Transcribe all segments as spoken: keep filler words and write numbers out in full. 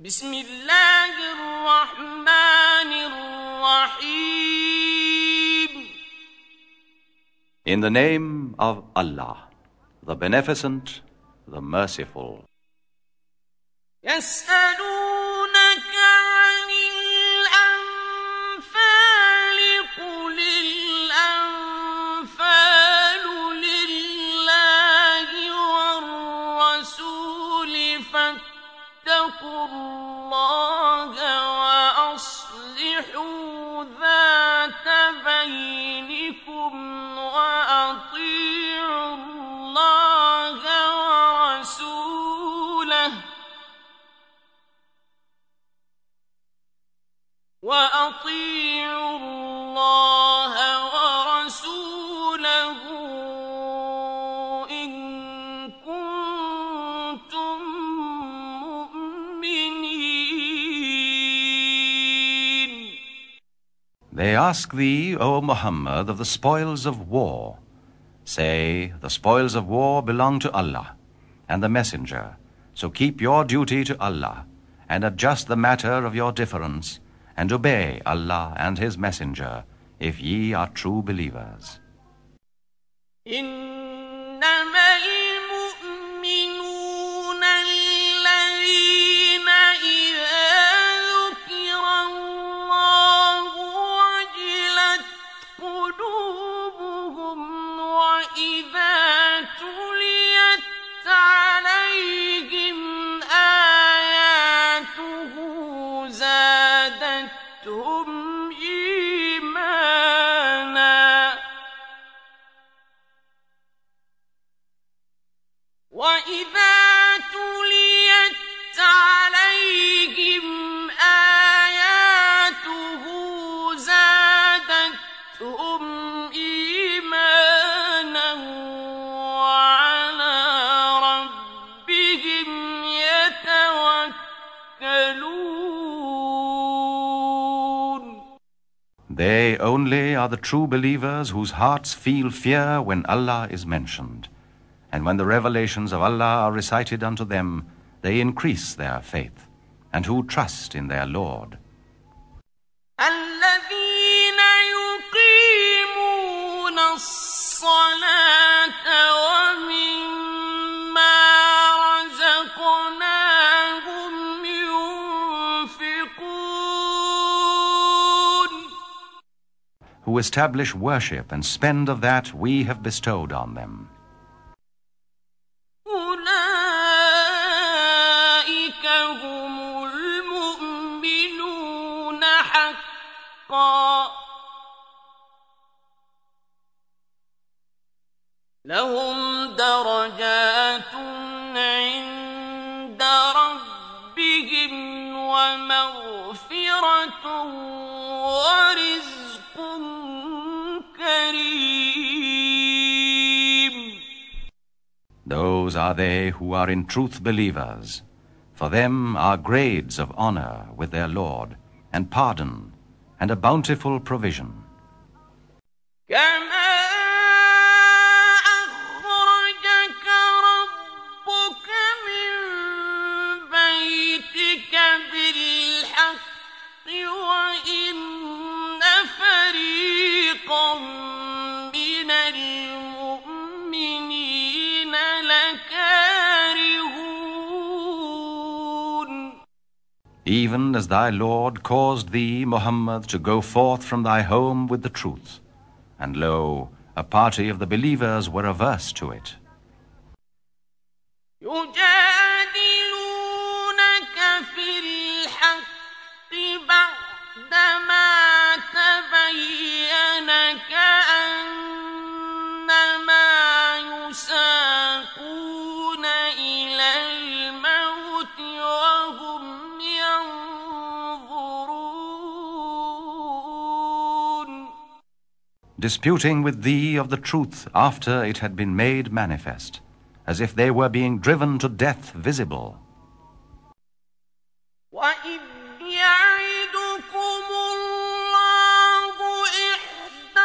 Bismillahir-Rahmanir-Rahim. In the name of Allah, the Beneficent, the Merciful. يسألونك عن الأنفال قل الأنفال لله والرسول فاتقوا الله وأصلحوا ذات بينكم وأطيعوا الله ورسوله وأطيعوا الله ورسوله إن كنتم مؤمنين. They ask thee, O Muhammad, of the spoils of war. Say, the spoils of war belong to Allah and the Messenger. So keep your duty to Allah and adjust the matter of your difference and obey Allah and His Messenger, if ye are true believers. إنما المؤمنون الذين إذا ذكر الله وجلت قلوبهم وإذا تليت عليهم آياته زادتهم إيمانا وإذا تليت عليهم آياته زادتهم إيمانا وعلى ربهم يتوكلون. They only are the true believers whose hearts feel fear when Allah is mentioned. And when the revelations of Allah are recited unto them, they increase their faith, and who trust in their Lord. الذين يقيمون الصلاة ومما رزقناهم ينفقون. Who establish worship and spend of that we have bestowed on them. أولئك هم المؤمنون حقا لهم درجات عند ربهم ومغفرة ورزق كريم. Those are they who are in truth believers. For them are grades of honor with their Lord, and pardon, and a bountiful provision. كما أخرجك ربك من بيتك بالحق وإن فريقا من المؤمنين لكارهون. Even as thy Lord caused thee, Muhammad, to go forth from thy home with the truth, and lo, a party of the believers were averse to it. يجادلونك في الحق بعدما تبين كأنما يساقون إلى الموت وهم ينظرون. Disputing with thee of the truth after it had been made manifest, as if they were being driven to death visible. وَإِذْ يَعِدُكُمُ اللَّهُ إِحْدَى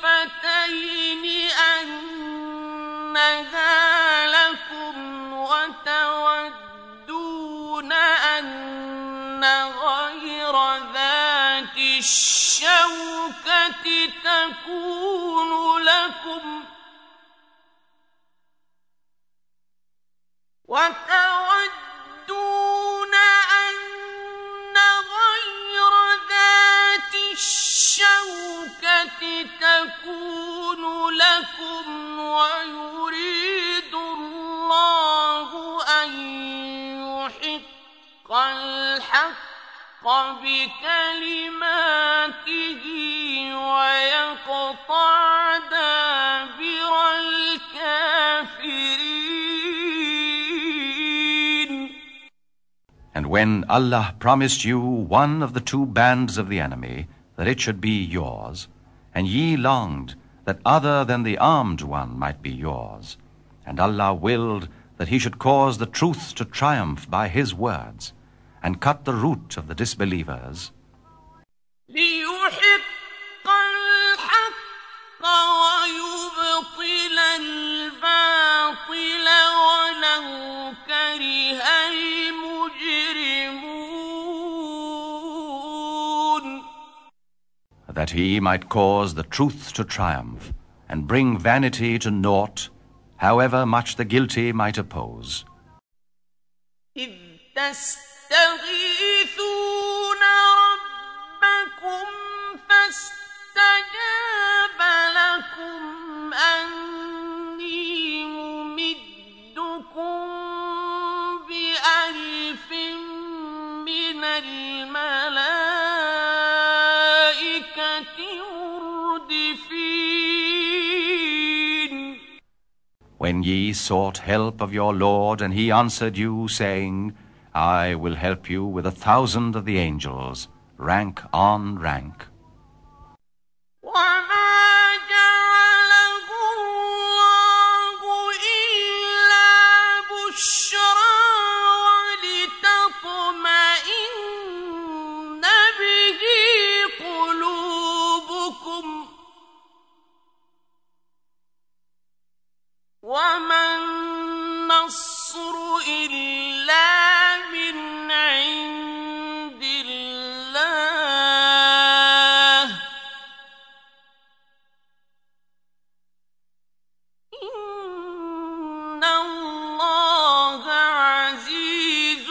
الطَّائِفَتَيْنِ أَنَّهَا لَكُمْ وتودون أن غير ذات الشوكة تكون لكم وتودون أن غير ذات الشوكة تكون لكم ويريد الله أن يحق الحق بكلماته ويقطع دابر الكافرين. And when Allah promised you one of the two bands of the enemy, that it should be yours, and ye longed that other than the armed one might be yours, and Allah willed that he should cause the truth to triumph by his words, and cut the root of the disbelievers, ليحق الحق ويبطل الباطل ولو كره المجرمون. that he might cause the truth to triumph, and bring vanity to naught, however much the guilty might oppose. إذ تستغيثون ربكم فاستجاب لكم أني ممدكم بألف من الملائكة مردفين. When ye sought help of your Lord, and he answered you, saying, I will help you with a thousand of the angels, rank on rank. وما جعله الله إلا بشرى ولتطمئن به قلوبكم وما النصر إلا من عند الله إن الله عزيز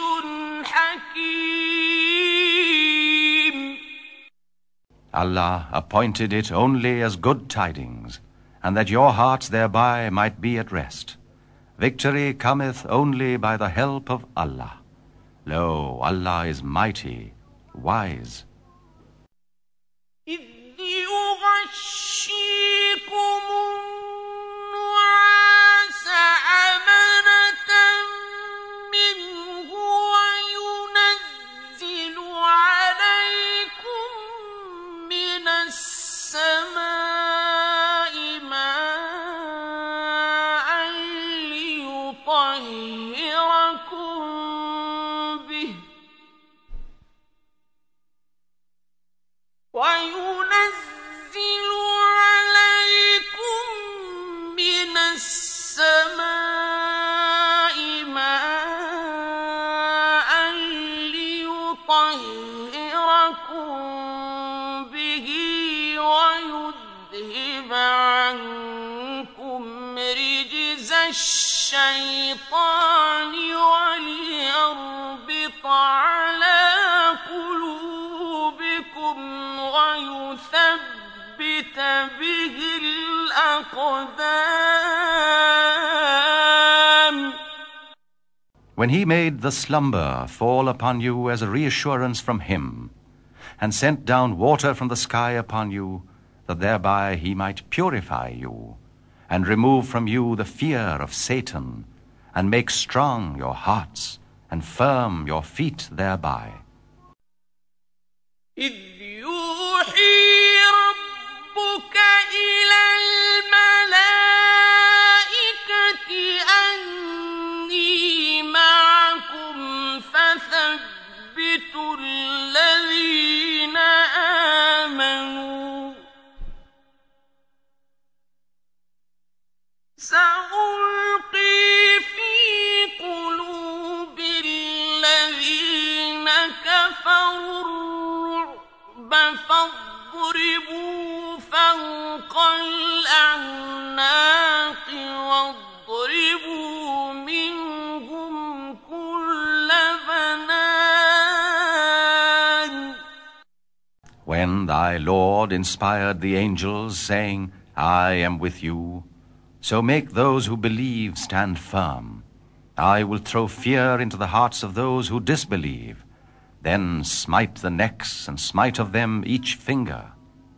حكيم. Allah appointed it only as good tidings, and that your hearts thereby might be at rest. Victory cometh only by the help of Allah. Lo, Allah is mighty, wise. إذ يغشيكم النعاس أمنة منه وينزل عليكم من السماء ماء ليطهركم به وينزل عليكم من السماء ماء ليطهركم به ويذهب عنكم رجز الشيطان وليربط على قلوبكم ويثبت به الأقدام. When he made the slumber fall upon you as a reassurance from him, and sent down water from the sky upon you, that thereby he might purify you, and remove from you the fear of Satan, and make strong your hearts, and firm your feet thereby. إذ يوحي ربك إلى الملائكة أني معكم فثبتوا الذين آمنوا سألقي في قلوبهم فاضربوا فوق الأعناق واضربوا منهم كل بنان. When thy Lord inspired the angels, saying, I am with you, so make those who believe stand firm. I will throw fear into the hearts of those who disbelieve, then smite the necks and smite of them each finger.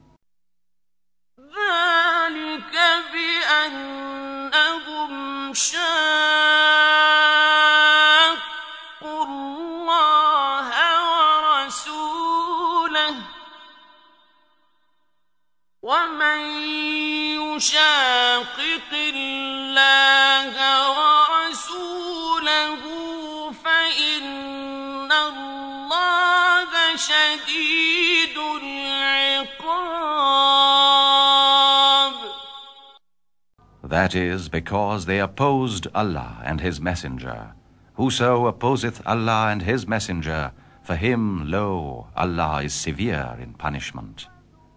ذلك بأنهم شاقوا الله ورسوله ومن يشاقق الله ورسوله فإن الله شديد العقاب. That is because they opposed Allah and His Messenger. Whoso opposeth Allah and His Messenger, for him, lo, Allah is severe in punishment.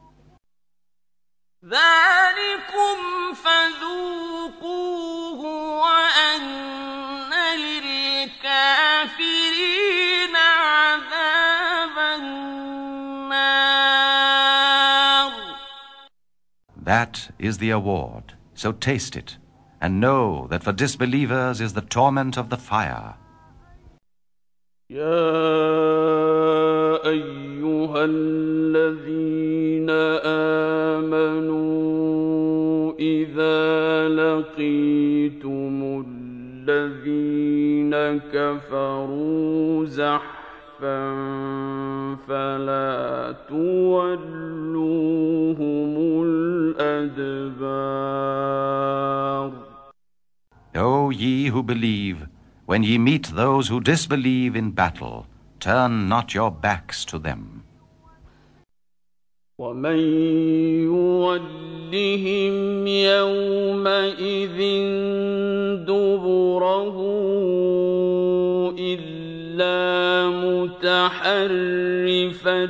ذلكم فذوقوه وأن للكافرين عذاب النار. That is the award, so taste it, and know that for disbelievers is the torment of the fire. يا أيها الذين آمنوا إذا لقيتم الذين كفروا زحفا فلا تولوهم الأدبار. O ye who believe, when ye meet those who disbelieve in battle, turn not your backs to them. ومن يولهم يومئذ دبره إلا متحرفا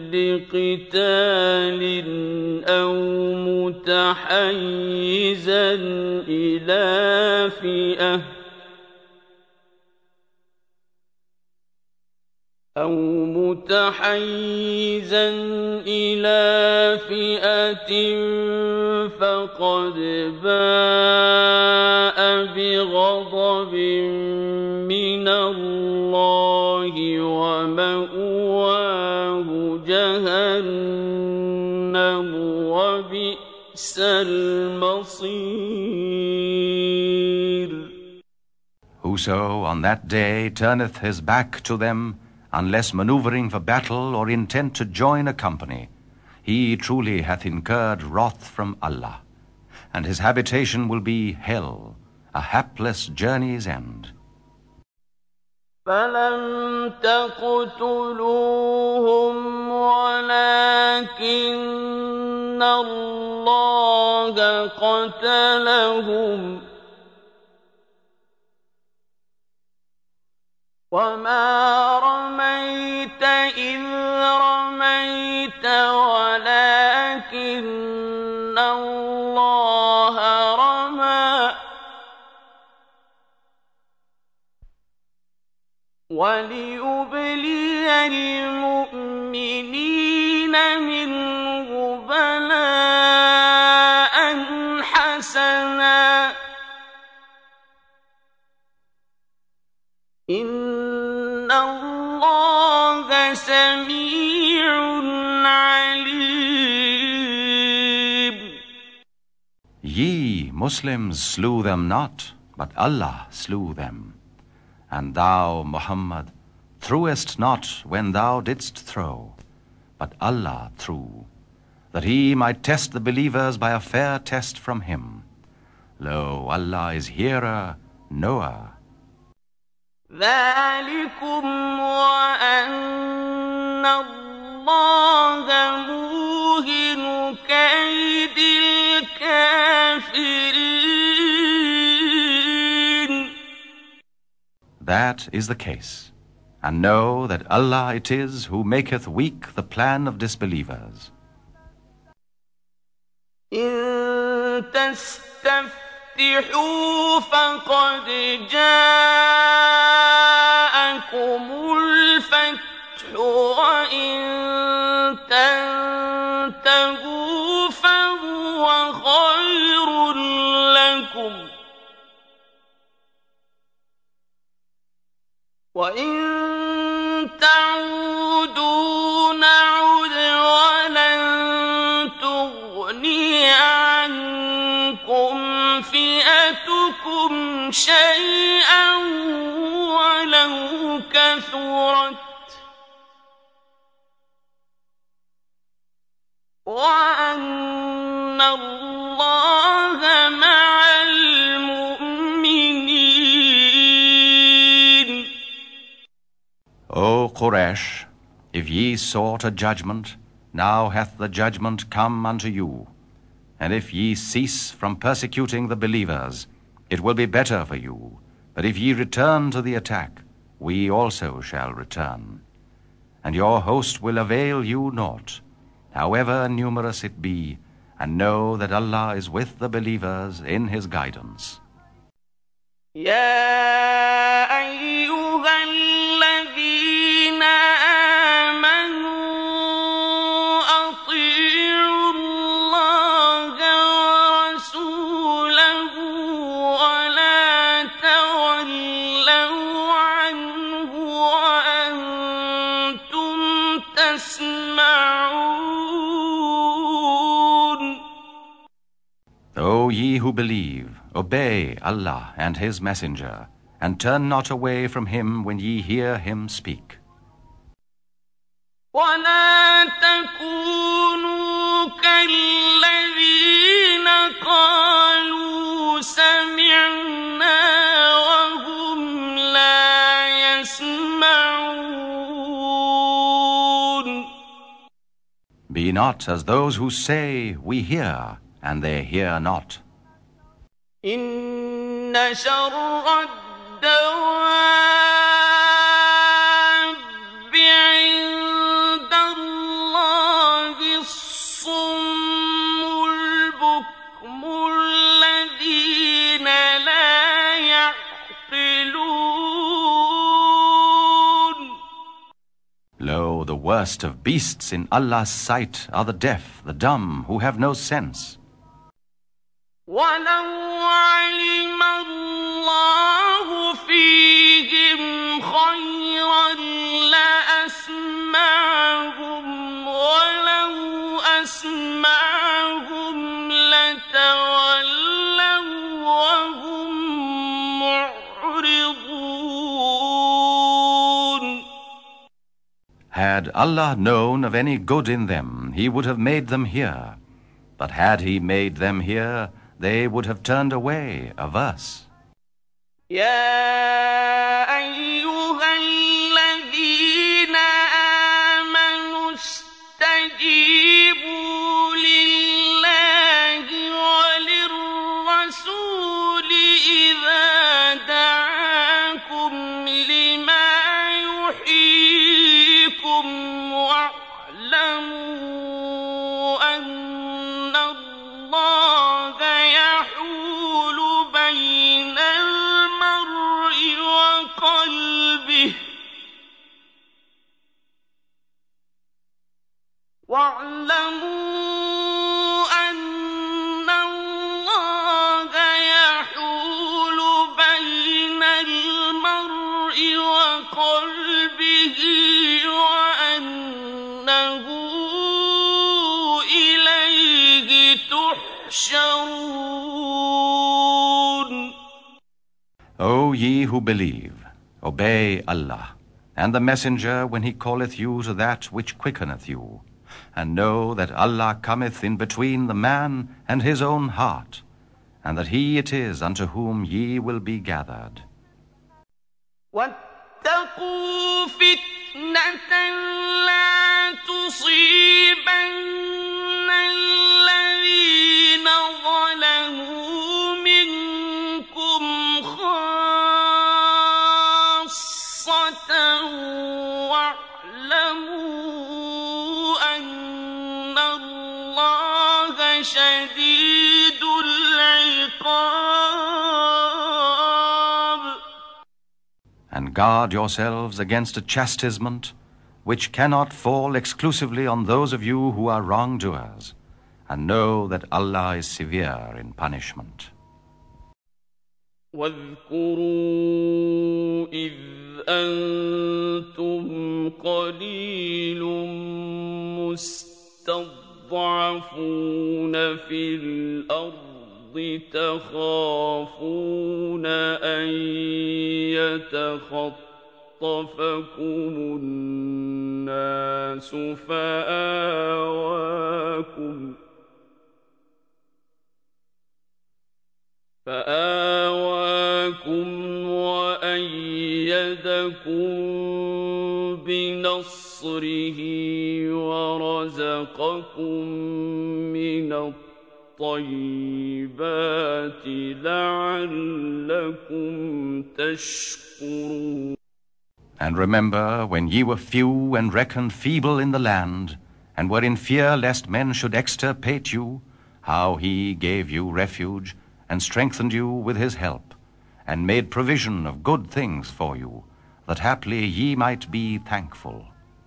لقتال أو متحيزا إلى فئة أو متحيزا إلى فئة فقد باء بغضب من الله ومأواه جهنم وبئس المصير. Whoso on that day turneth his back to them, unless maneuvering for battle or intent to join a company, he truly hath incurred wrath from Allah, and his habitation will be hell, a hapless journey's end. فلم تقتلوهم ولكن الله قتلهم وما رميت إذ رميت ولكن الله رمى وليبلي المؤمنين منه بلاء حسنا إن الله سميع عليم. Ye Muslims slew them not, but Allah slew them. And thou, Muhammad, threwest not when thou didst throw, but Allah threw, that He might test the believers by a fair test from Him. Lo, Allah is hearer, knower. ذلكم وأن الله موهن كيد الكافرين. That is the case. And know that Allah it is who maketh weak the plan of disbelievers. إن تستفتحوا فقد جاءكم الفتح وإن تنتهوا فهو خير لكم وإن تعودوا نعد ولن تغني عنكم فئتكم شيئا ولو كثرت وأن الله مع المؤمنين. O Quraysh, if ye sought a judgment, now hath the judgment come unto you. And if ye cease from persecuting the believers, it will be better for you. But if ye return to the attack, we also shall return. And your host will avail you naught, however numerous it be, and know that Allah is with the believers in His guidance. يا أيها الذين آمنوا أطيعوا الله ورسوله ولا تولوا عنه وأنتم تسمعون. O ye who believe, obey Allah and His Messenger, and turn not away from Him when ye hear Him speak. ولا تكونوا كالذين قالوا سمعنا وهم لا يسمعون. Be not as those who say, we hear, and they hear not. إن شر الدواب عند الله الصم البكم الذين لا يعقلون. Lo, the worst of beasts in Allah's sight are the deaf, the dumb, who have no sense. ولو علم الله فيهم خيرا لأسمعهم ولو أسمعهم لتولوا وهم معرضون. Had Allah known of any good in them, He would have made them hear. But had He made them hear, they would have turned away, averse. يا أيها الذين آمنوا استجيبوا لله وللرسول إذا دعاكم لما يحييكم واعلموا أن الله يحول بين المرء وقلبه واعلموا أن الله يحول بين المرء وقلبه وأنه إليه تحشرون. O ye who believe, obey Allah, and the Messenger when he calleth you to that which quickeneth you, and know that Allah cometh in between the man and his own heart, and that He it is unto whom ye will be gathered. واتقوا فتنة لا تصيبن الذين ظلموا منكم خاصة واعلموا أن الله شديد and guard yourselves against a chastisement which cannot fall exclusively on those of you who are wrongdoers, and know that Allah is severe in punishment. واذكروا إذ أنتم قليل مستضعفون في الأرض تخافون أن يتخطفكم الناس فآواكم فآواكم وأيدكم بنصره ورزقكم من الطيبات لعلكم تشكرون. And remember when ye were few and reckoned feeble in the land, and were in fear lest men should extirpate you, how he gave you refuge, and strengthened you with his help, and made provision of good things for you, that haply ye might be thankful.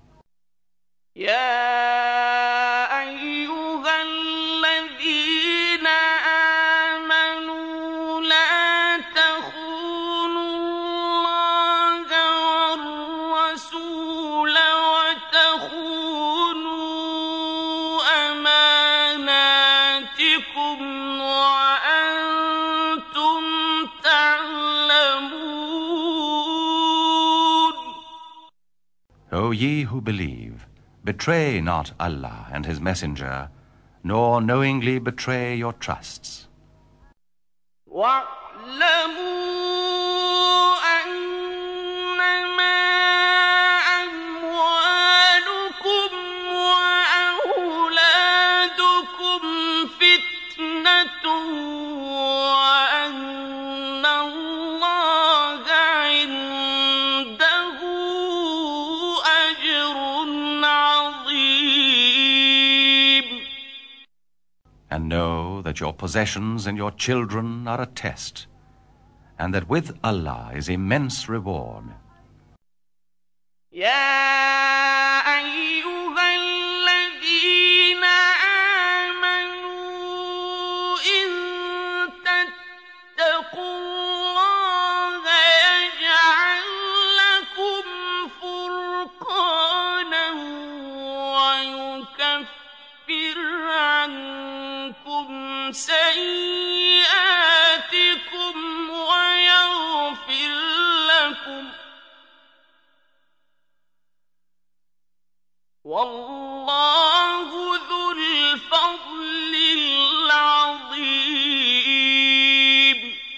يا أيها الذين آمنوا لا تخونوا الله والرسول وتخونوا أماناتكم وأنتم تعلمون. O ye who believe, betray not Allah and His Messenger, nor knowingly betray your trusts. واعلموا أنما أموالكم وأولادكم فتنة وأن الله عنده أجر عظيم. And know that your possessions and your children are a test, and that with Allah is immense reward. يا أيها الذين آمنوا إن تتقوا الله يجعل لكم فرقانا ويكفر عنكم سيئاتكم ويغفر لكم والله ذو الفضل العظيم.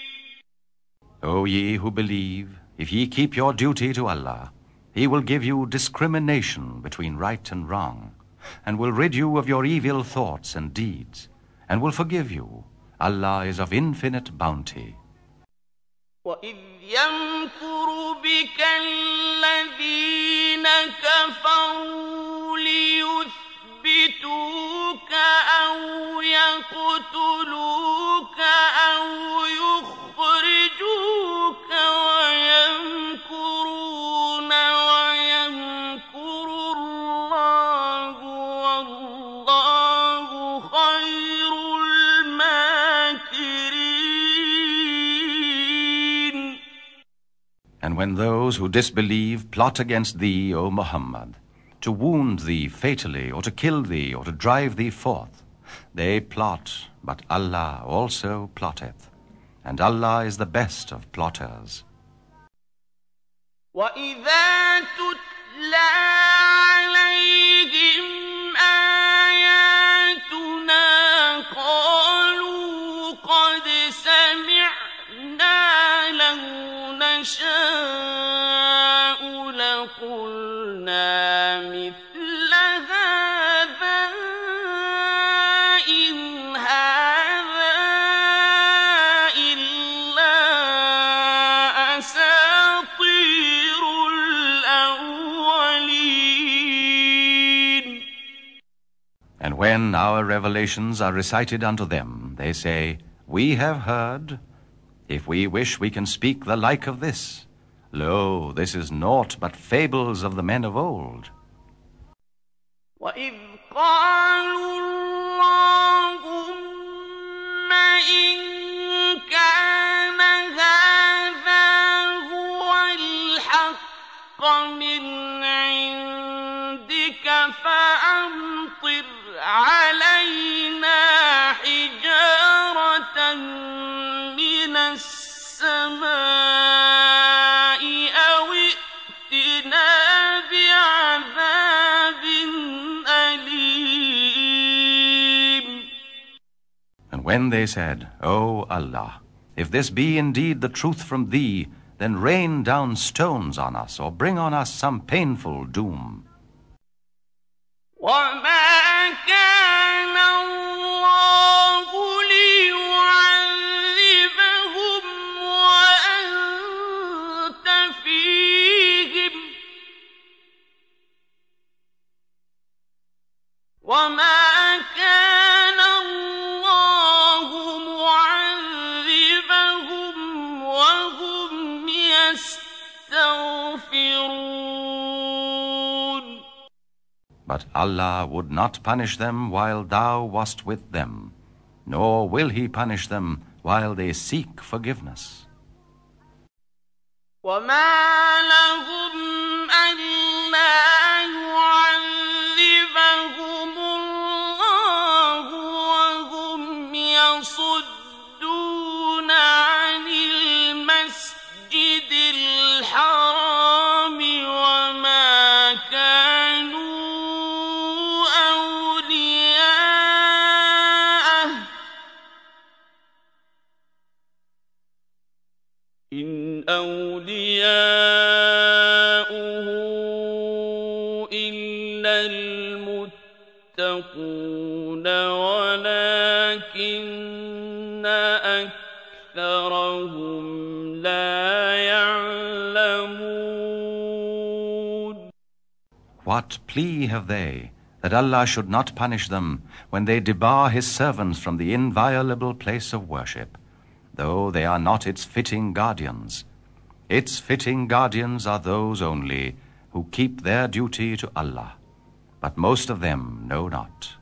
O ye who believe, if ye keep your duty to Allah, He will give you discrimination between right and wrong, and will rid you of your evil thoughts and deeds, and will forgive you. Allah is of infinite bounty. وَإِذْ يَمْكُرُ بِكَ الَّذِينَ كَفَرُوا لِيُثْبِتُوكَ أَوْ يَقْتُلُوكَ أَوْ يُخْرِجُوكَ وَيَمْكُرُونَ وَيَمْكُرُ اللَّهُ وَاللَّهُ خَيْرُ الْمَاكِرِينَ. And when those who disbelieve plot against thee, O Muhammad, to wound thee fatally, or to kill thee, or to drive thee forth, they plot, but Allah also plotteth, and Allah is the best of plotters. وَإِذَا تُتْلَى عَلَيْهِمْ آيَاتُنَا قَالُوا قَدْ سَمِعْنَا لَوْ نَشَاءُ لَقُلْنَا مِثْلَ هَذَا إِنْ هَذَا إِلَّا أَسَاطِيرُ الْأَوَّلِينَ. And when our revelations are recited unto them, they say, We have heard. If we wish, we can speak the like of this. Lo, this is naught but fables of the men of old. وَإِذْ قَالُوا اللَّهُمَّ إِن كَانَ هَذَا هُوَ الْحَقَّ مِنْ عِندِكَ فَأَمْطِرْ عَلَيْنَا حِجَارَةً مِنَ السَّمَاءِ أَوْ ائْتِنَا بِعَذَابٍ أَلِيمٍ. And when they said, O Allah, if this be indeed the truth from thee, then rain down stones on us, or bring on us some painful doom. وَمَا كَانَ اللَّهُ لِيُعَذِّبَهُمْ وَأَنْتَ فِيهِمْ وَمَا كَانَ اللَّهُ مُعَذِّبَهُمْ وَهُمْ يَسْتَغْفِرُونَ. But Allah would not punish them while thou wast with them, nor will he punish them while they seek forgiveness. وَمَا لَهُمْ أَلَّا يُعَذِّبَهُمُ اللَّهُ وَهُمْ يَصُدُّونَ عَنِ الْمَسْجِدِ الْحَرَامِ وَمَا كَانُوا أَوْلِيَاءَهُ إِنْ أَوْلِيَاؤُهُ إِلَّا الْمُتَّقُونَ وَلَكِنَّ أَكْثَرَهُمْ لَا يَعْلَمُونَ. What plea have they that Allah should not punish them when they debar his servants from the inviolable place of worship, though they are not its fitting guardians? Its fitting guardians are those only who keep their duty to Allah, but most of them know not.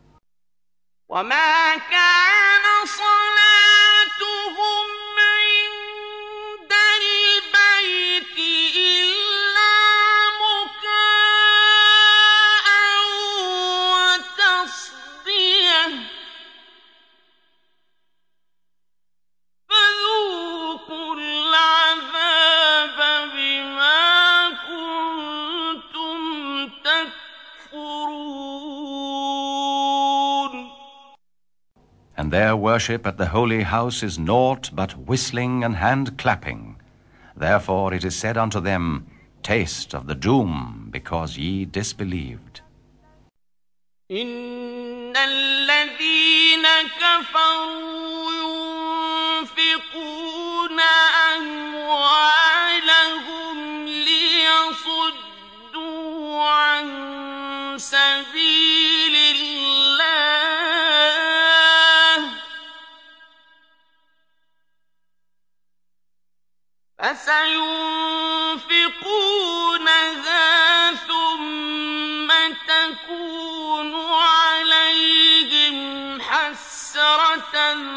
وَمَا كَانَ صَلَاتُهُمْ عِندَ الْبَيْتِ إِلَّا مُكَاءً وَتَصْدِيَةً فَذُوقُوا الْعَذَابَ بِمَا كُنتُمْ تَكْفُرُونَ. And their worship at the holy house is naught but whistling and hand-clapping. Therefore it is said unto them, Taste of the doom, because ye disbelieved. إِنَّ الَّذِينَ كَفَرُوا يُنْفِقُونَ أَمْوَالَهُمْ لِيَصُدُّوا عَنْ سَبِيلِ اللَّهِ فَسَيُنْفِقُونَهَا ثُمَّ تَكُونُ عَلَيْهِمْ حَسْرَةً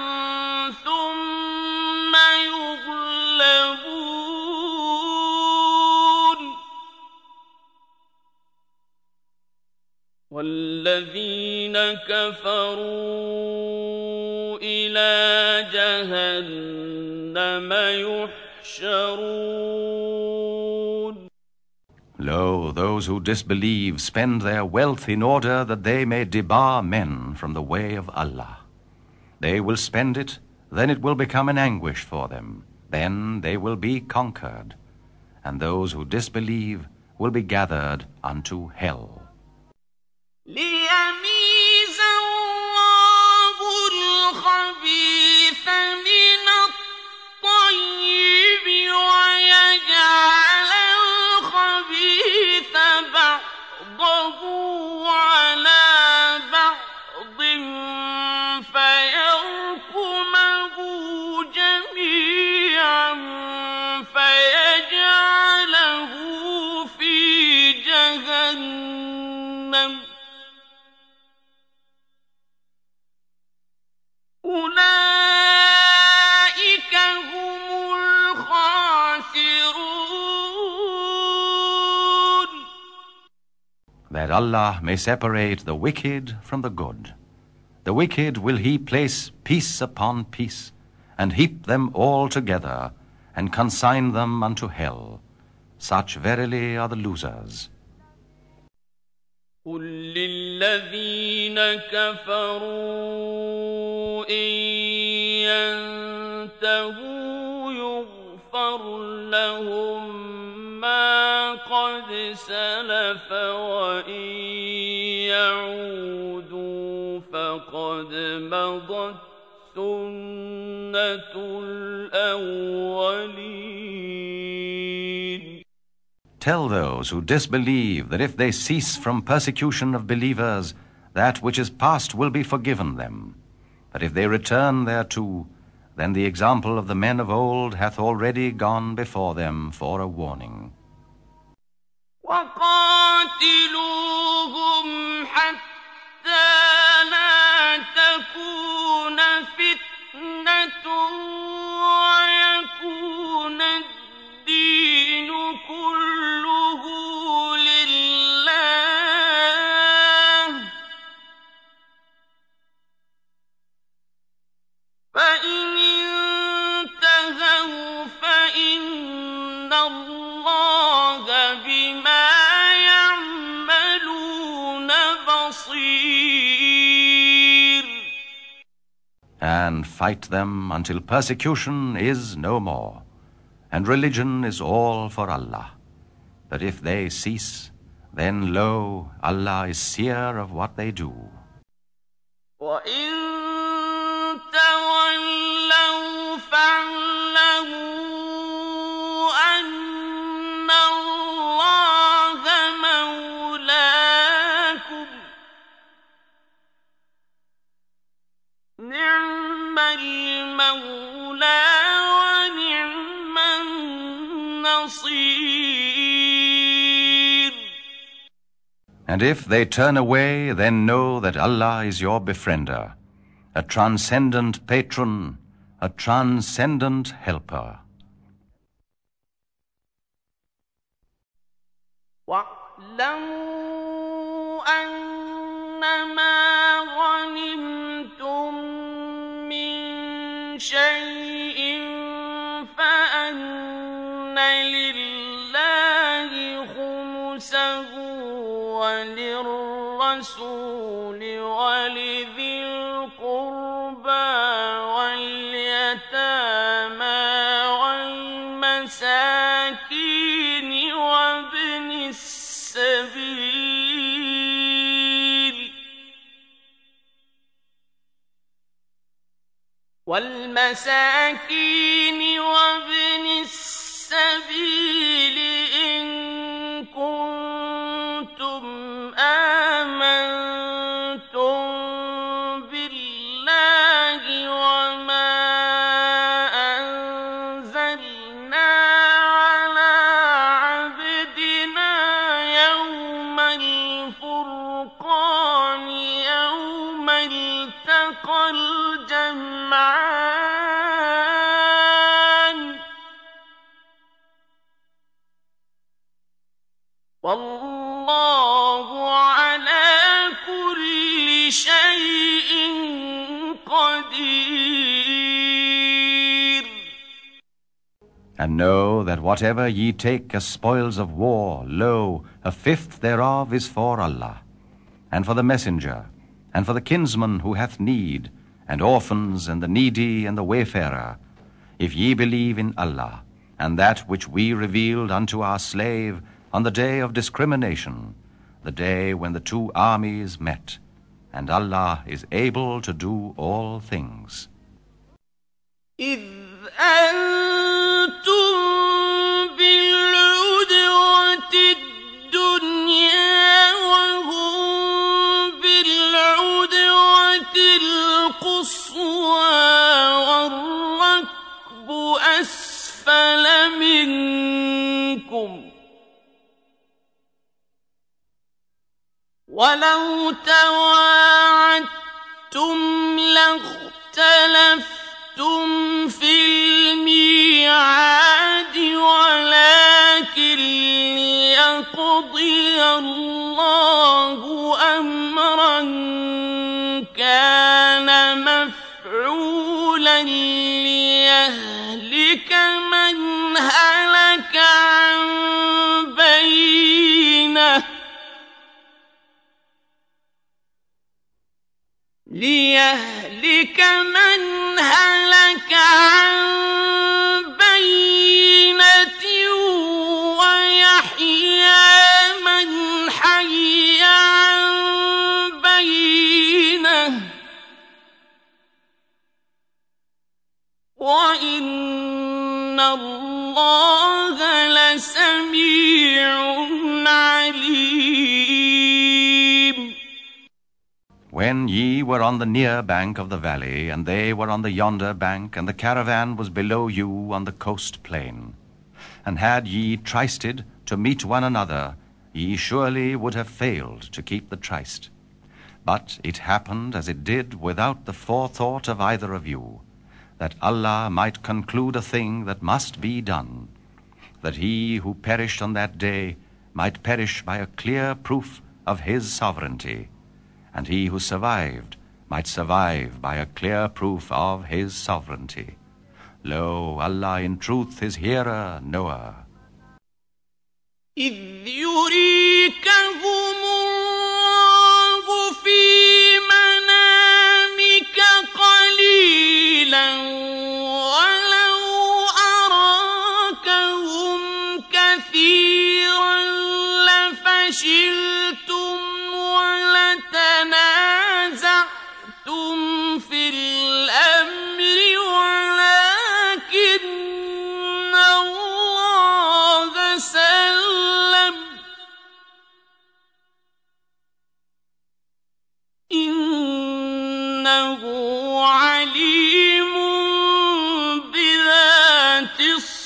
ثُمَّ يُغْلَبُونَ وَالَّذِينَ كَفَرُوا إِلَى جَهَنَّمَ يُحْشَرُونَ. Lo, those who disbelieve spend their wealth in order that they may debar men from the way of Allah. They will spend it, then it will become an anguish for them. Then they will be conquered, and those who disbelieve will be gathered unto hell. لِيَمِيزَ اللَّهُ الْخَبِيثَ مِنَ الطَّيِّبِ وَيَجْعَلَ الْخَبِيثَ بَعْضَهُ عَلَى بَعْضٍ فَيَرْكُمَهُ جَمِيعًا فَيَجْعَلَهُ that Allah may separate the wicked from the good. The wicked will He place piece upon piece, and heap them all together, and consign them unto hell. Such verily are the losers. قل للذين كفروا إن ينتهوا يغفر لهم ما قد سلف وإن يعودوا فقد مضت سنة الأولين. Tell those who disbelieve that if they cease from persecution of believers, that which is past will be forgiven them. But if they return thereto, then the example of the men of old hath already gone before them for a warning. وَقَاتِلُوهُمْ حَتَّى لَا تَكُونَ فِتْنَةٌ وَيَكُونَ الدِّينُ كُلُّهُ لِلَّهِ فَإِنِ انتهوا فَإِنَّ اللَّهَ بِمَا يَعْمَلُونَ بَصِيرٌ. And fight them until persecution is no more, and religion is all for Allah. But if they cease, then lo, Allah is seer of what they do. وَإِن تَوَلَّوْا فَاعْلَمُوا أَنَّ اللَّهَ مَوْلَاكُمْ نِعْمَ الْمَوْلَى وَنِعْمَ النَّصِيرُ. And if they turn away, then know that Allah is your befriender, a transcendent patron, a transcendent helper. وَاعْلَمُوا أَنَّمَا غَنِمْتُم مِّن شَيْءٍ فَأَنَّ لِلَّهِ خُمُسَهُ وَلِلرَّسُولِ وَلِذِي الْقُرْبَى وَالْيَتَامَى وَالْمَسَاكِينِ وَابْنِ السَّبِيلِ وَالْمَسَاكِينِ وَابْنِ السَّبِيلِ إِن كُنتُمْ آمنتم بالله وما أنزلنا على عبدنا يوم الفرقان يوم التقى الجمعان والله على كل شيء قدير. And know that whatever ye take as spoils of war, lo, a fifth thereof is for Allah, and for the messenger, and for the kinsman who hath need, and orphans, and the needy, and the wayfarer, if ye believe in Allah, and that which we revealed unto our slave on the day of discrimination, the day when the two armies met, and Allah is able to do all things. إِذْ أَنْتُمْ بِالْعُدْوَةِ الدُّنْيَا وَهُمْ بِالْعُدْوَةِ الْقُصْوَى وَالرَّكْبُ أَسْفَلَ مِنكُمْ وَلَوْ تَوَاعَدتُّمْ لَاخْتَلَفْتُمْ فِي الْمِيعَادِ وَلَكِنْ لِيَقْضِيَ اللَّهُ يهلك من هلك عن بينة ويحيى من حي عن بينة وإن الله لسميع عليم. When ye were on the near bank of the valley, and they were on the yonder bank, and the caravan was below you on the coast plain, and had ye trysted to meet one another, ye surely would have failed to keep the tryst. But it happened as it did without the forethought of either of you, that Allah might conclude a thing that must be done, that he who perished on that day might perish by a clear proof of his sovereignty, and he who survived might survive by a clear proof of his sovereignty. Lo, Allah in truth is hearer, knower. إذ يريكهم الله في منامك قليلا ولو أراكهم كثيرا لفشلتم ولتنازعتم في الأمر ولكن الله سلم إنه عليم بذات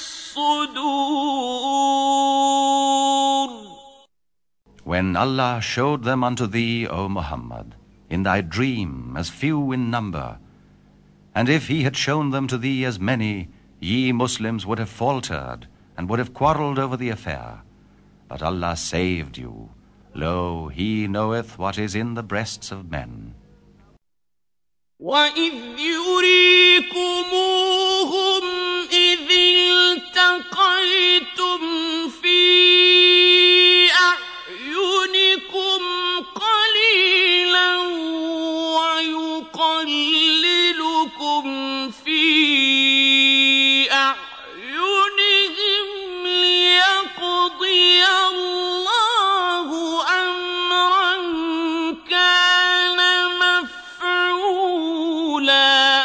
الصدور. When Allah showed them unto thee, O Muhammad, in thy dream as few in number, and if he had shown them to thee as many, ye Muslims would have faltered and would have quarreled over the affair. But Allah saved you. Lo, he knoweth what is in the breasts of men. وَإِذْ يُرِيكُمُوهُمْ إِذِ الْتَقَيْتُمْ فِي أَعْيُنِكُمْ قَلِيلًا وَيُقَلِّلُكُمْ فِي أَعْيُنِهِمْ لِيَقْضِيَ اللَّهُ أَمْرًا كَانَ مَفْعُولًا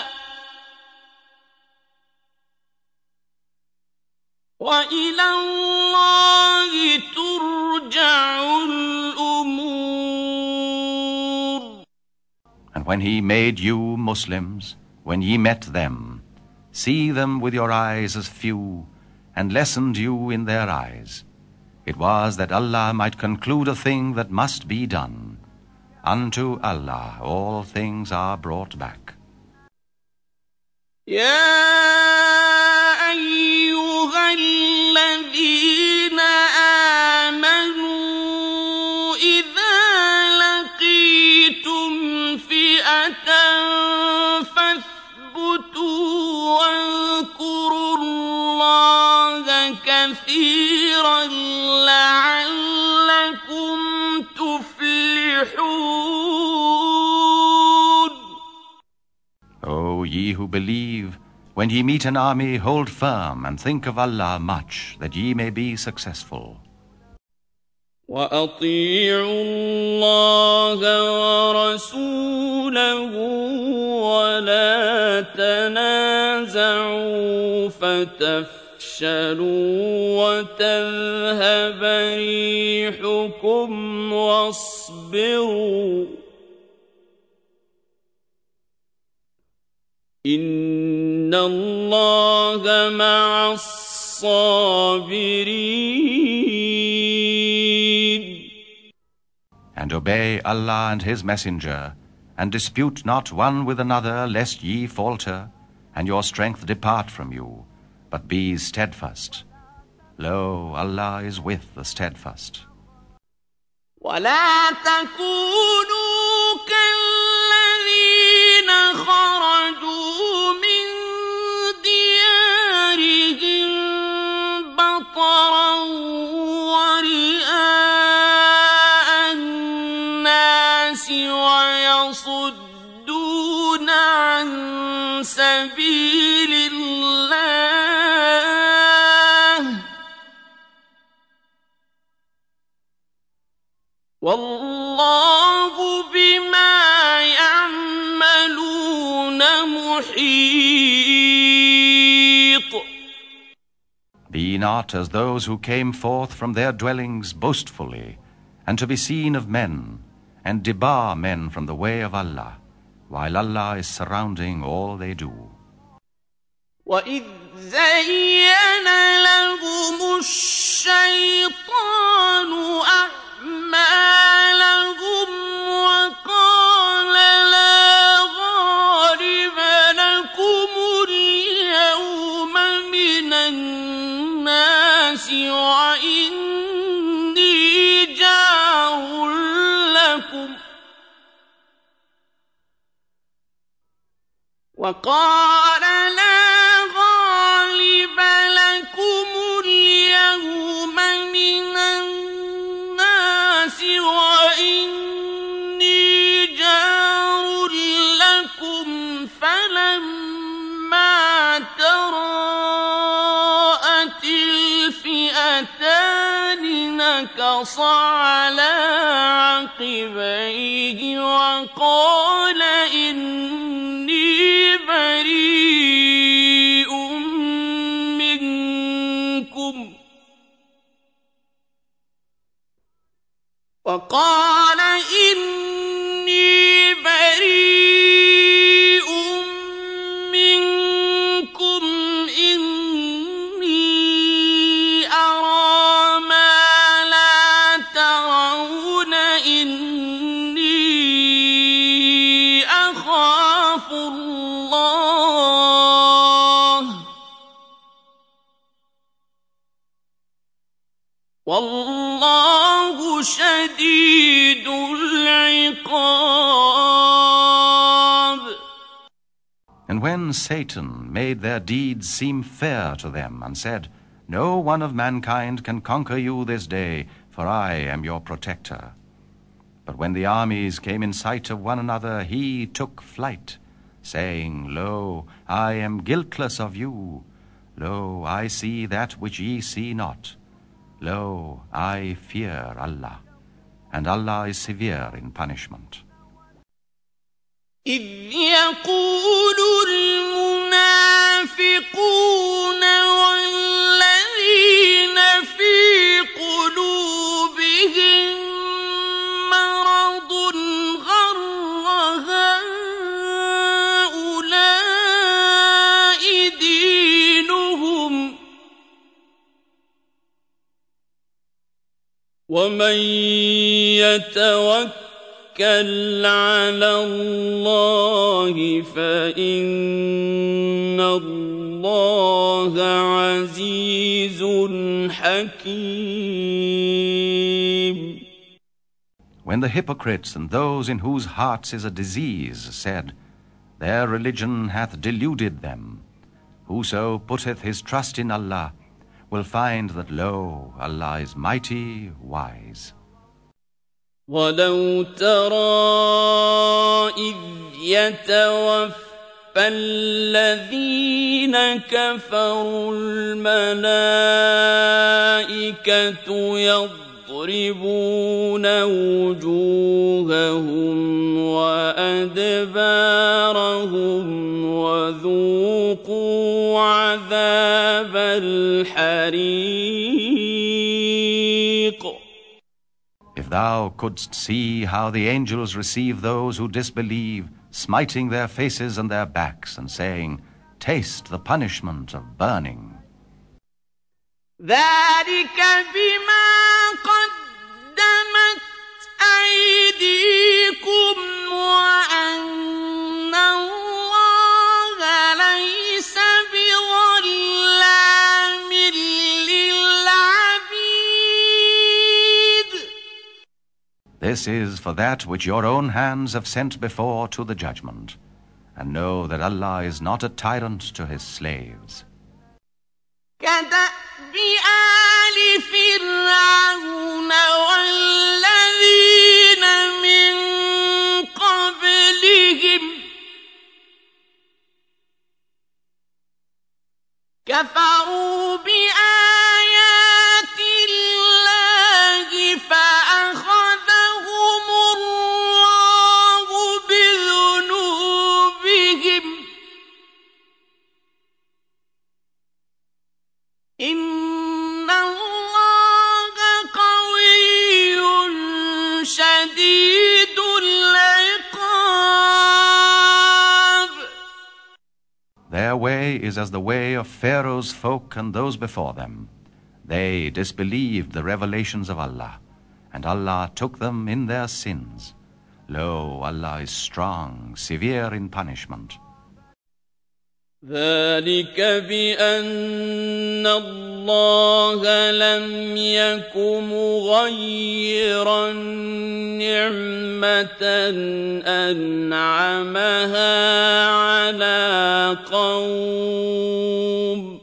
وَإِلَى اللَّهِ تُرْجَعُ الْأُمُورُ. And when he made you Muslims, when ye met them, see them with your eyes as few, and lessened you in their eyes. It was that Allah might conclude a thing that must be done. Unto Allah all things are brought back. يا أيها الذين آمنوا إذا لقيتم فئة فاثبتوا واذكروا الله كثيرا لعلكم تفلحون. O ye who believe, when ye meet an army, hold firm and think of Allah much, that ye may be successful. وَأَطِيعُوا اللَّهَ وَرَسُولَهُ وَلَا تَنَازَعُوا فَتَفْشَلُوا وَتَذْهَبَ رِيحُكُمْ وَاصْبِرُوا إِنَّ اللَّهَ مَعَ الصَّابِرِينَ. And obey Allah and His Messenger, and dispute not one with another, lest ye falter, and your strength depart from you, but be steadfast. Lo, Allah is with the steadfast. ولا تكونوا كالذين خرجوا من ديارهم بطرا ورئاء الناس ويصدون والله بما يعملون محيط. Be not as those who came forth from their dwellings boastfully, and to be seen of men, and debar men from the way of Allah, while Allah is surrounding all they do. وَإِذْ زَيَّنَ لَهُمُ الشَّيْطَانُ أَعْمَالَهُمْ وَقَالَ لَا غَالِبَ لَكُمُ الْيَوْمَ مِنَ النَّاسِ وَإِنِّي جَارٌ لَكُمْ وَقَالَ لَا غَالِبَ لَكُمُ الْيَوْمَ مِنَ النَّاسِ وَإِنِّي جَارٌ لَكُمْ فَلَمَّا تَرَاءَتِ الْفِئَتَانِ نَكَصَ عَلَى عَقِبَيْهِ وَقَالَ إِنِّي بَرِيءٌ منكم وقال إني بريء منكم إني أرى ما لا ترون إني أخاف الله والله شديد العقاب. And when Satan made their deeds seem fair to them, and said, No one of mankind can conquer you this day, for I am your protector. But when the armies came in sight of one another, he took flight, saying, Lo, I am guiltless of you. Lo, I see that which ye see not. Lo, I fear Allah, and Allah is severe in punishment. إذ يقول المنافقون والذين في قلوبهم مرض غر هؤلاء دينهم ومن يتوكل على الله فإن الله عزيز حكيم. When the hypocrites and those in whose hearts is a disease said, Their religion hath deluded them, whoso putteth his trust in Allah will find that, lo, Allah is mighty wise. وَلَوْ تَرَى إِذْ يَتَوَفَّى الَّذِينَ كَفَرُوا الْمَلَائِكَةُ يَضْرِبُونَ وُجُوهَهُمْ وَأَدْبَارَهُمْ وَذُوقُوا عَذَابَ الْحَرِيقِ. If thou couldst see how the angels receive those who disbelieve, smiting their faces and their backs, and saying, Taste the punishment of burning. ذَلِكَ بِمَا قَدَّمَتْ أَيْدِيكُمْ وَأَنَّ اللَّهَ لَيْسَ بِظَلَّامٍ لِلْعَبِيدِ. This is for that which your own hands have sent before to the judgment. And know that Allah is not a tyrant to his slaves. كَدَأْبِ آلِ فِرْعَوْنَ وَالَّذِينَ مِن قَبْلِهِمْ كَفَرُوا بِآيَاتِ اللَّهِ فَأَخَذَهُمُ way is as the way of Pharaoh's folk and those before them. They disbelieved the revelations of Allah, and Allah took them in their sins. Lo, Allah is strong, severe in punishment. ذلك بأن الله لم يك مغيرا نعمة أنعمها على قوم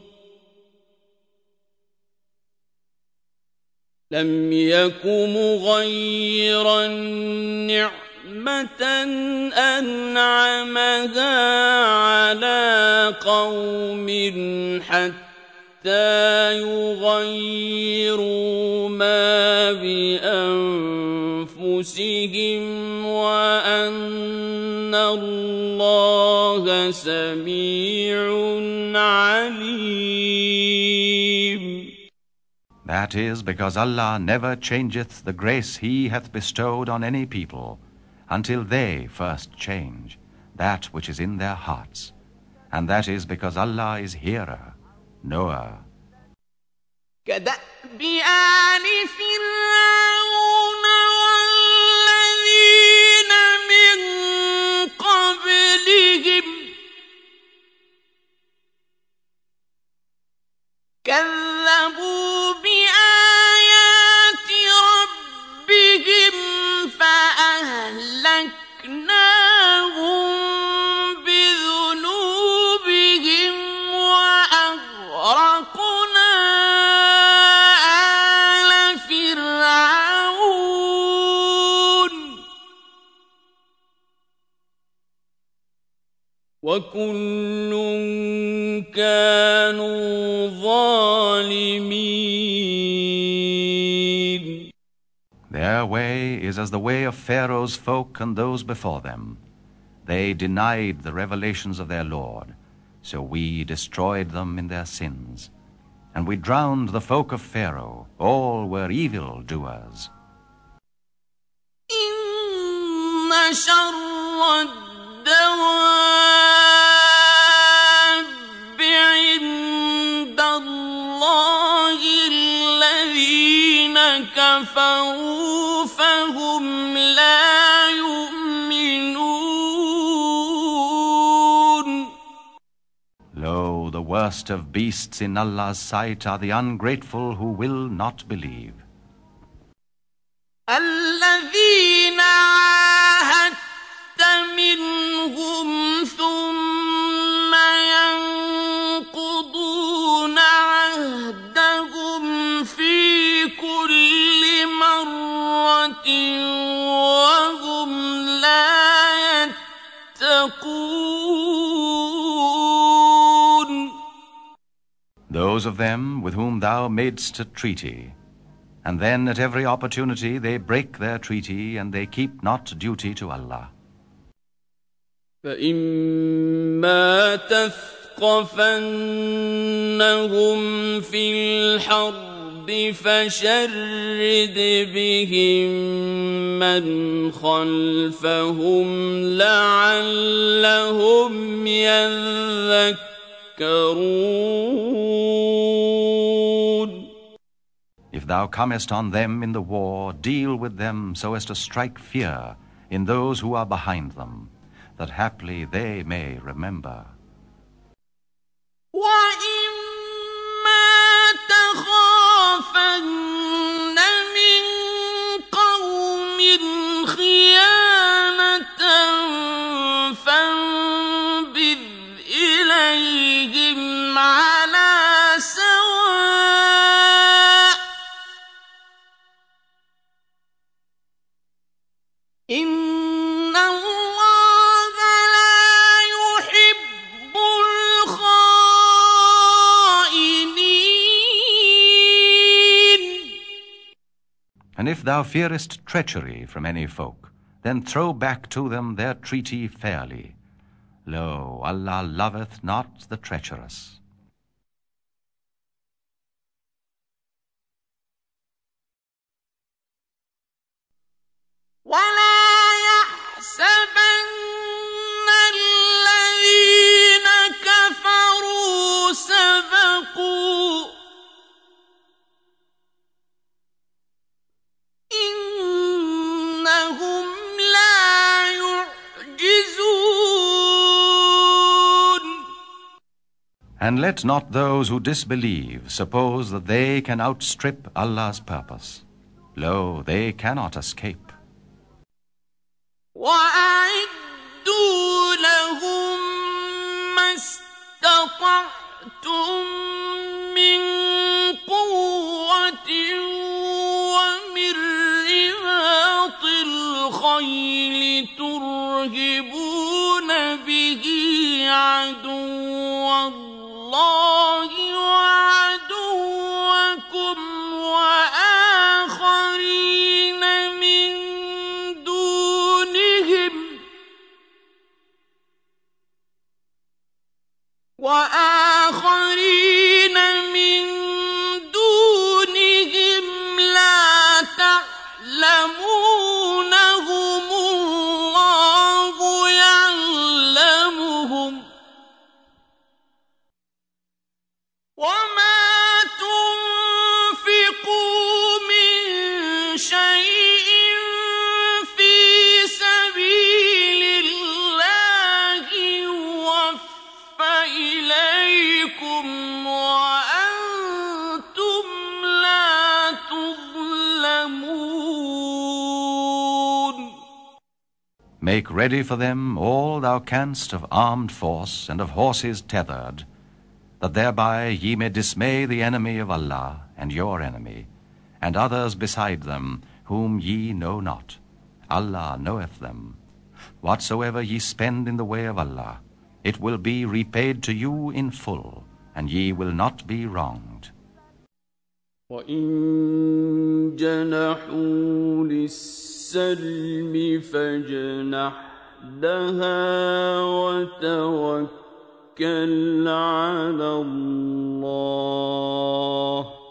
لم يك مغيرا نعمة أنعمها على قوم حتى يغيروا ما بأنفسهم وأن الله سميع عليم. That is because Allah never changeth the grace He hath bestowed on any people, until they first change that which is in their hearts. And that is because Allah is hearer, knower. كدأب آل فرعون والذين من قبلهم كذبوا بآيات ربهم فأهلكناهم بذنوبهم وأغرقنا آل فرعون وكل كانوا ظالمين. Their way is as the way of Pharaoh's folk and those before them. They denied the revelations of their Lord, so we destroyed them in their sins. And we drowned the folk of Pharaoh. All were evil doers. إن شر الدواب عند الله الذين كفروا فهم لا يؤمنون. Lo, the worst of beasts in Allah's sight are the ungrateful who will not believe. الذين عاهدت منهم ثم ينقضون عهدهم في كل مرة وهم لا يتقون. Those of them with whom thou madest a treaty, and then at every opportunity they break their treaty and they keep not duty to Allah. فإما تثقفنهم في الحرب فشرد بهم من خلفهم لعلهم يذكرون. If thou comest on them in the war, deal with them so as to strike fear in those who are behind them, that haply they may remember. وَإِمَّا تَخَافَنَّ مِنْ قَوْمٍ خِيَانَةً فَانبِذْ إِلَيْهِمْ عَلَى سَوَاءٍ إِنَّ اللَّهَ لَا يُحِبُّ الْخَائِنِينَ. And if thou fearest treachery from any folk, then throw back to them their treaty fairly. Lo, Allah loveth not the treacherous. ولا يحسبن الذين كفروا And let not those who disbelieve suppose that they can outstrip Allah's purpose. Lo, they cannot escape. وَأَعِدُّوا لَهُم مَّا اسْتَطَعْتُم مِّن قُوَّةٍ وَمِن رِّبَاطِ الْخَيْلِ تُرْهِبُونَ بِهِ عَدُوَّ اللَّهِ وَعَدُوَّكُمْ وَآخَرِينَ مِن دُونِهِمْ وَآخَرِينَ مِن دُونِهِمْ لَا تَعْلَمُونَهُمُ اللَّهُ يَعْلَمُهُمْ ۚ وَمَا تُنفِقُوا مِن شَيْءٍ فِي سَبِيلِ اللَّهِ يُوَفَّ إِلَيْكُمْ وَأَنتُمْ لَا تُظْلَمُونَ. Make ready for them all thou canst of armed force and of horses tethered, that thereby ye may dismay the enemy of Allah and your enemy, and others beside them, whom ye know not. Allah knoweth them. Whatsoever ye spend in the way of Allah, it will be repaid to you in full, and ye will not be wronged. وَإِن جَنَحُوا لِلسَّلْمِ فَاجْنَحْ لَهَا وَتَوَكَّلْ عَلَى اللَّهِ ۚ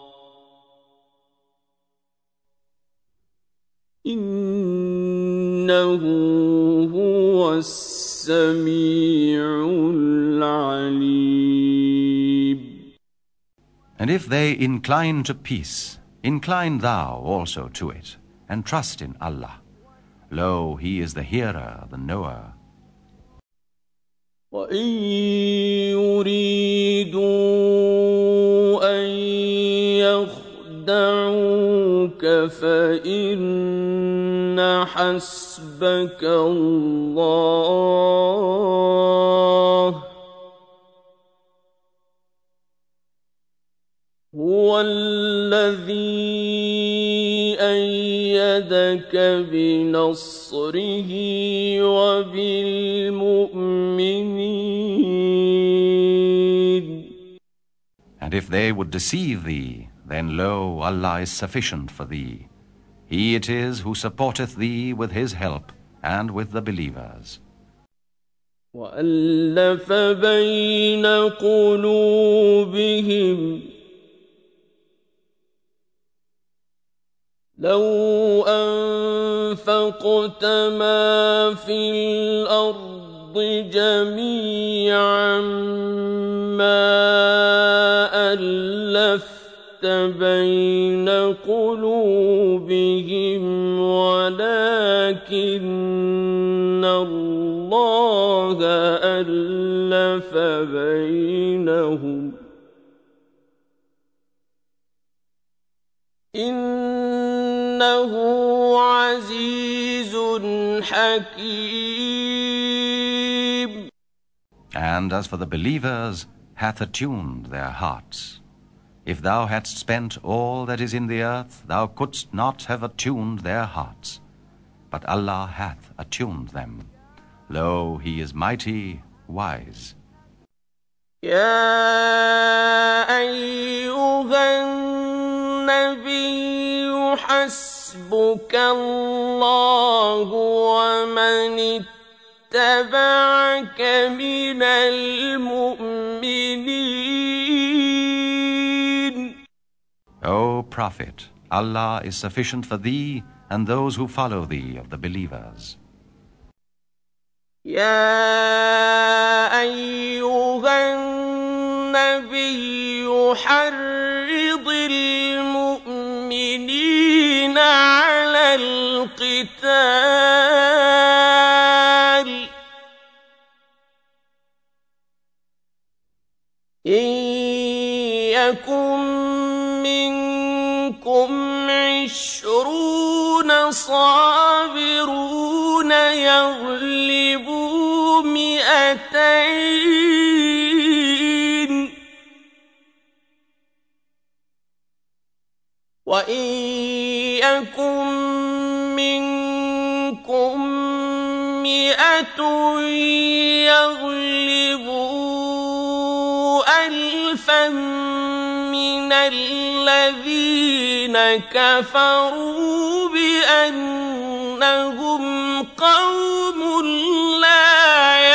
إِنَّهُ هُوَ السَّمِيعُ الْعَلِيمُ. And if they incline to peace, incline thou also to it, and trust in Allah. Lo, He is the hearer, the knower. وَإِن يُرِيدُوا أَن يَخْدَعُوكَ فَإِنَّ حَسْبَكَ اللَّهُ هُوَ الَّذِي أَيَّدَكَ بِنَصْرِهِ وَبِالْمُؤْمِنِينَ. And if they would deceive thee, then lo, Allah is sufficient for thee. He it is who supporteth thee with His help and with the believers. وَأَلَّفَ بَيْنَ قُلُوبِهِمْ لَوْ أَنفَقْتَ مَا فِي الْأَرْضِ جَمِيعًا مَّا أَلَّفْتَ بَيْنَ قُلُوبِهِمْ وَلَكِنَّ اللَّهَ أَلَّفَ بَيْنَهُمْ ۚ إِنَّهُ عَزِيزٌ حَكِيمٌ. And as for the believers, hath attuned their hearts. If thou hadst spent all that is in the earth, thou couldst not have attuned their hearts. But Allah hath attuned them. Lo, He is mighty, wise. يَا أَيُّهَا النَّبِيُّ حَسْبُكَ اللَّهُ وَمَنِ اتَّبَعَكَ مِنَ الْمُؤْمِنِينَ. O Prophet, Allah is sufficient for thee and those who follow thee of the believers. يَا أَيُّهَا النَّبِيُّ حَرِّضِ الْمُؤْمِنِينَ عَلَى الْقِتَالِ إِن يكن منكم عشرون صابرون يغلبوا مئتين وإن يكن منكم مئة يغلبوا ألفا من الذين كفروا بأنهم قوم لا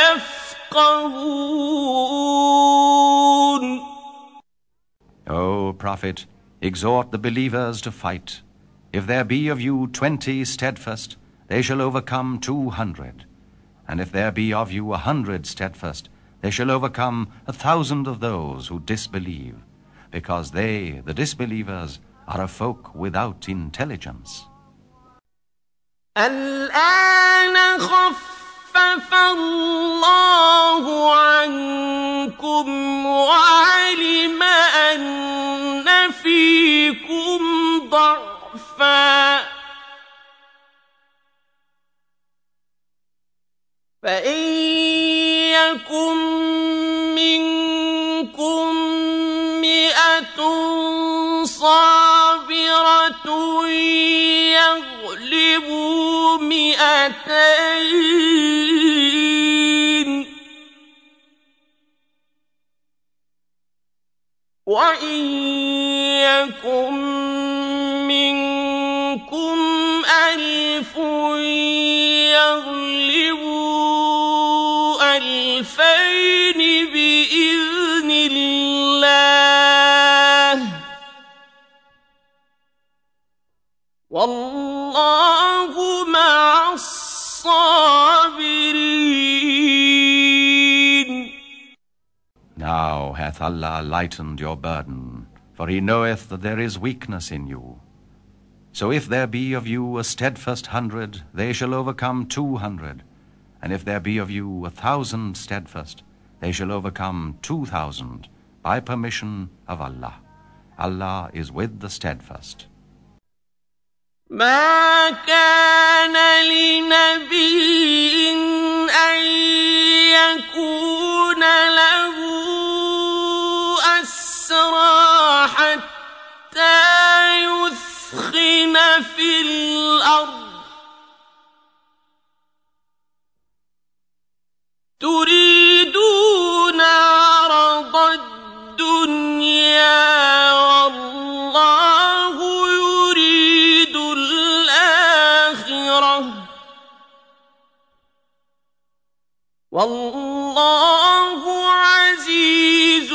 يفقهون. O Prophet, exhort the believers to fight. If there be of you twenty steadfast, they shall overcome two hundred. And if there be of you a hundred steadfast, they shall overcome a thousand of those who disbelieve, because they, the disbelievers, are a folk without intelligence. الآن خفف الله عنكم وعلم أن فيكم ضعفا فإن يكن منكم مئة صابرة يغلبوا مئتين وإن يكن منكم ألف يغلبوا ألفين بإذن الله والله مع الصابرين. Now hath Allah lightened your burden, for He knoweth that there is weakness in you. So if there be of you a steadfast hundred, they shall overcome two hundred. And if there be of you a thousand steadfast, they shall overcome two thousand, by permission of Allah. Allah is with the steadfast. ما كان لنبي أن يكون له أسرى حتى يثخن في الأرض تريدون عرض الدنيا والله يريد الآخرة والله عزيز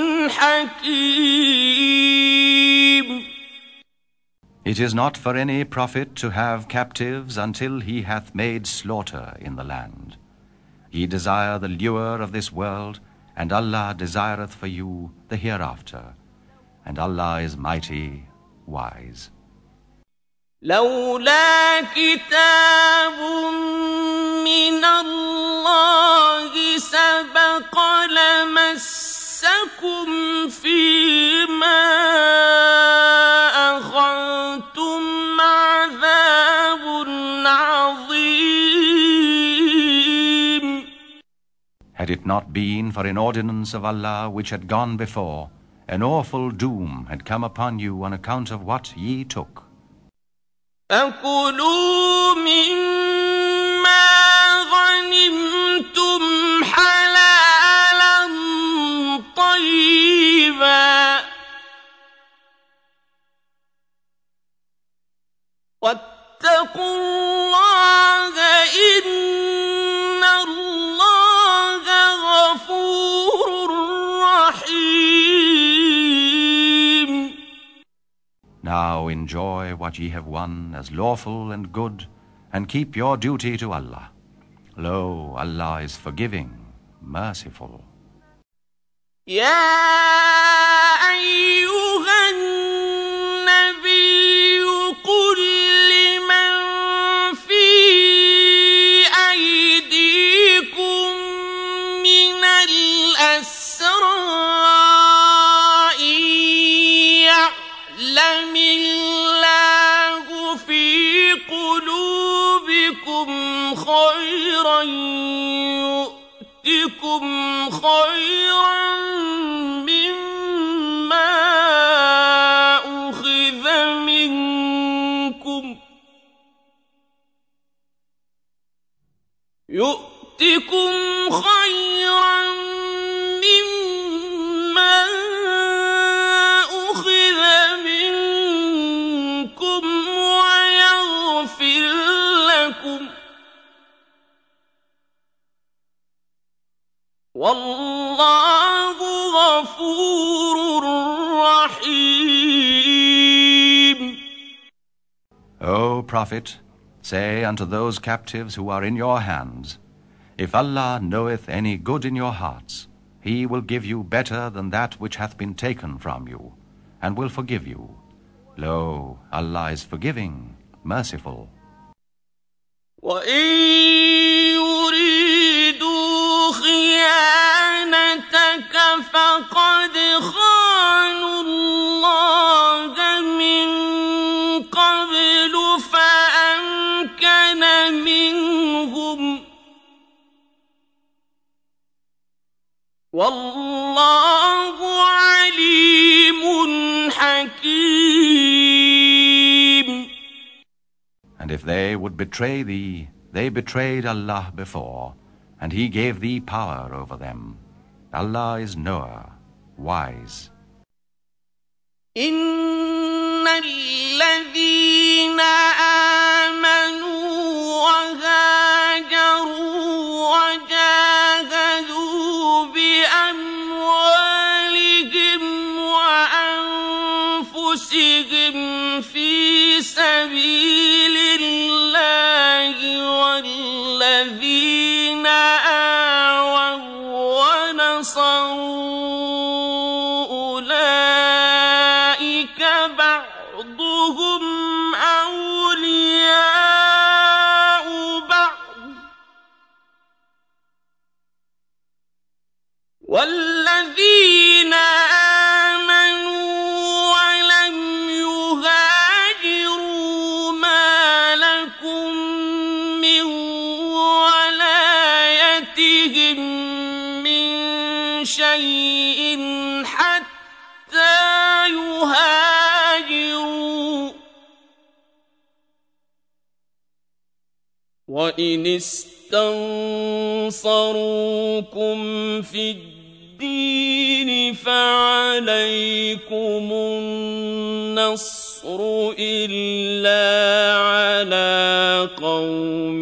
حكيم. It is not for any prophet to have captives until he hath made slaughter in the land. Ye desire the lure of this world, and Allah desireth for you the hereafter, and Allah is mighty, wise. لولا كتاب من الله سبق لمسكم فيما أخذتم عذاب عظيم. Had it not been for an ordinance of Allah which had gone before, an awful doom had come upon you on account of what ye took. فكلوا مما غنمتم حلالا طيبا واتقوا الله إن الله غفور رحيم. Now enjoy what ye have won as lawful and good, and keep your duty to Allah. Lo, Allah is forgiving, merciful. يا أيها النبي قل لمن في أيديكم من الأسرى إن يؤتكم خيرا مما أخذ منكم ويغفر لكم والله غفور رحيم. O Prophet, say unto those captives who are in your hands, if Allah knoweth any good in your hearts, He will give you better than that which hath been taken from you, and will forgive you. Lo, Allah is forgiving, merciful. وَإِن يُرِيدُوا خِيَانَتَكَ فَقَدْ خَانُوا اللَّهَ مِن قَبْلُ فَأَمْكَنَ مِنْهُمْ وَاللَّهُ عَلِيمٌ حَكِيمٌ. And if they would betray thee, they betrayed Allah before, and He gave thee power over them. Allah is knower, wise. إِنَّ الَّذِينَ آمَنُوا وَهَاجَرُوا وَجَاهَدُوا بِأَمْوَالِهِمْ وَأَنفُسِهِمْ فِي سَبِيلِ اللَّهِ وَالَّذِينَ آوَوا وَّنَصَرُوا أُولَٰئِكَ بَعْضُهُمْ أَوْلِيَاءُ بَعْضٍ وَالَّذِينَ آمَنوا وَلَمْ يُهَاجِرُوا مَا لَكُم مِّن وَلَايَتِهِم مِّن شَيْءٍ حَتَّىٰ يُهَاجِرُوا ۚ وَإِنِ اسْتَنصَرُوكُمْ فِي الدِّينِ فَعَلَيْكُمُ النَّصْرُ إِلَّا عَلَىٰ قَوْمٍ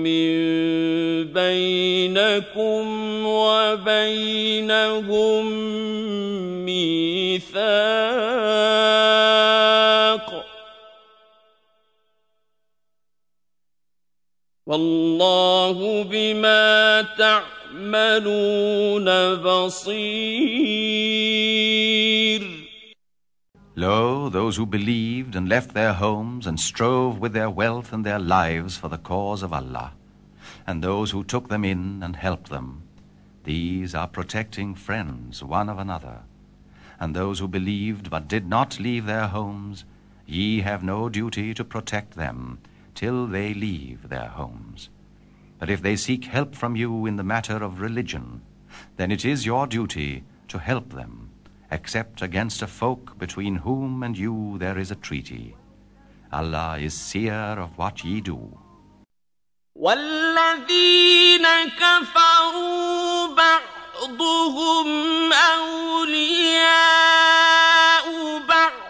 بَيْنَكُمْ وَبَيْنَهُم مِّيثَاقٌ ۗ وَاللَّهُ بِمَا تَعْمَلُونَ بَصِيرٌ. Lo, those who believed and left their homes and strove with their wealth and their lives for the cause of Allah, and those who took them in and helped them, these are protecting friends one of another. And those who believed but did not leave their homes, ye have no duty to protect them till they leave their homes. But if they seek help from you in the matter of religion, then it is your duty to help them, except against a folk between whom and you there is a treaty. Allah is seer of what ye do. وَالَّذِينَ كَفَرُوا بَعْضُهُمْ أَوْلِيَاءُ بَعْضٍ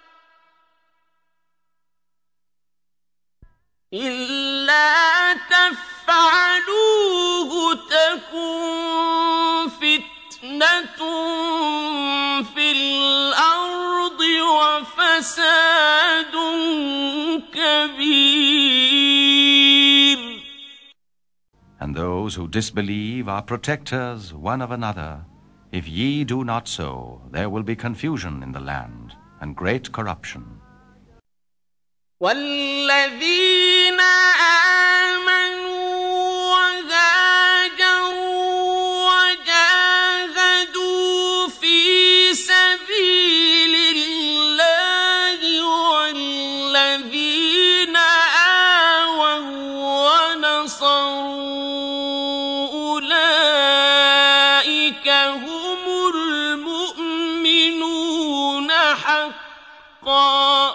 إِلَّا تَفْعَلُوهُ تَكُن فِتْنَةٌ فِي الْأَرْضِ وَفَسَادٌ كَبِيرٌ. And those who disbelieve are protectors one of another. If ye do not so, there will be confusion in the land and great corruption. وَالَّذِينَ آمَنُوا وَهَاجَرُوا وَجَاهَدُوا فِي سَبِيلِ اللَّهِ وَالَّذِينَ آوَوا وَّنَصَرُوا أُولَٰئِكَ هُمُ الْمُؤْمِنُونَ حَقًّا ۚ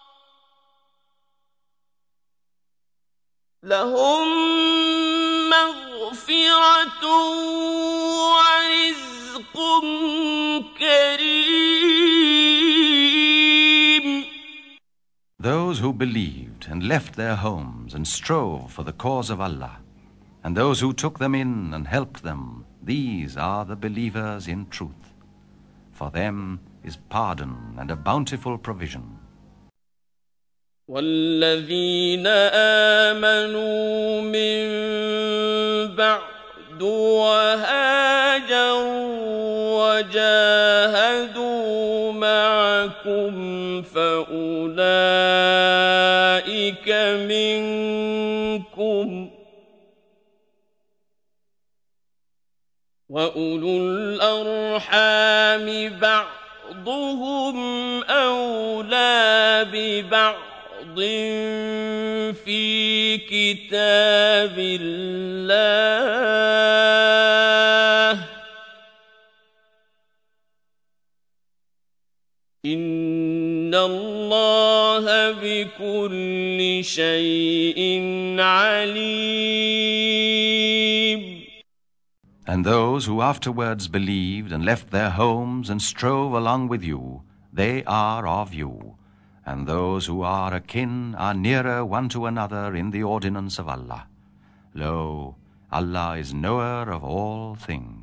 لهم ورزق كريم. Those who believed and left their homes and strove for the cause of Allah, and those who took them in and helped them, these are the believers in truth. For them is pardon and a bountiful provision. والذين آمنوا من بعد وهاجروا وجاهدوا معكم فأولئك منكم وأولو الأرحام بعضهم أولى ببعض في كتاب الله إن الله بكل شيء عليم. And those who afterwards believed and left their homes and strove along with you, they are of you. And those who are akin are nearer one to another in the ordinance of Allah. Lo, Allah is knower of all things.